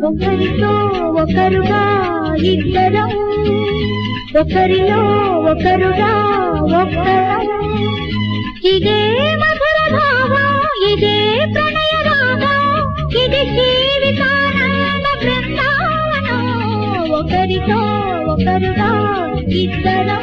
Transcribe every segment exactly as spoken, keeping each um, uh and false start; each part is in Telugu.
ఒకరితో ఒకరుగా ఇద్దరం, ఒకరిలో ఒకరుగా ఒక్కరం. ఇదే మధుర భావం, ఇదే ప్రణయ రాగం, ఇది జీవితానంద బృందావనం. ఒకరితో ఒకరుగా ఇద్దరం.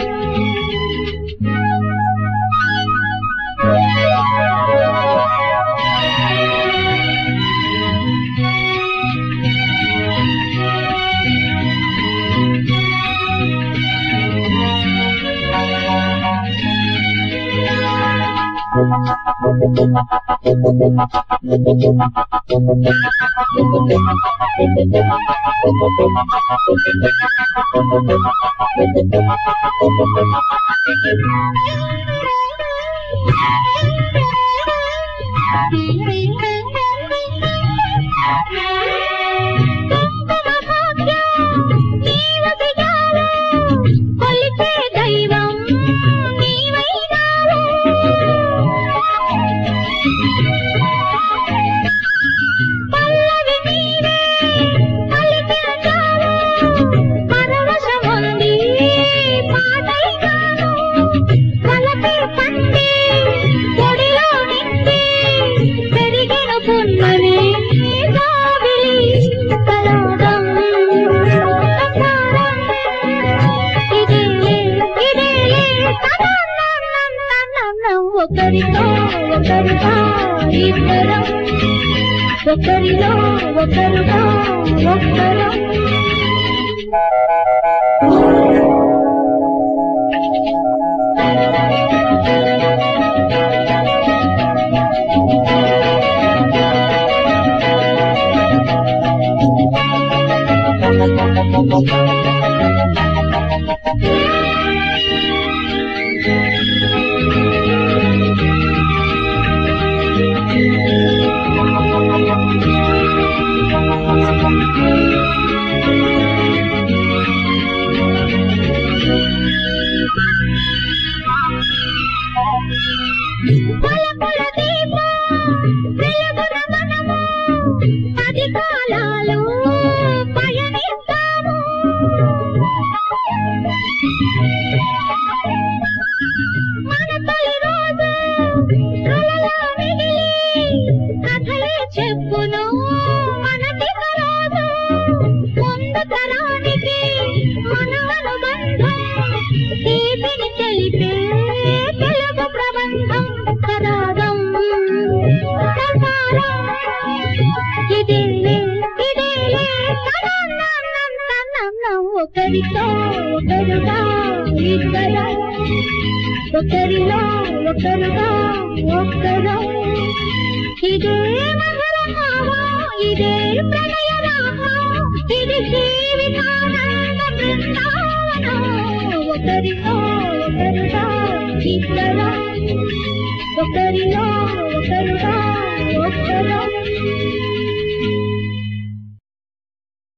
ఒకరితో ఒకరుగా ఇద్దరం, ఒకరిలో ఒకరుగా ఒక్కరం. పది కాలాలు పయనిస్తాము, మన తొలి రోజు కలలో మిగిలి కథలే చెప్పును మనకి రోజు. ముందు తరానికి మన అనుబంధం తీపిని తెలిపే తెలుగు ప్రబంధం. సరాగం ఇదేలే ఇదేలే ఒకరితో ఒకరుగా ఇద్దరం, ఒకరిలో ఒకరుగా ఒక్కరం. ఇదే మధుర భావం, ఇదే ప్రణయ రాగం, ఇది జీవితానంద బృందావనం. ఒకరితో ఒకరుగా ఇద్దరం, ఒకరిలో ఒకరుగా ఒక్కరం.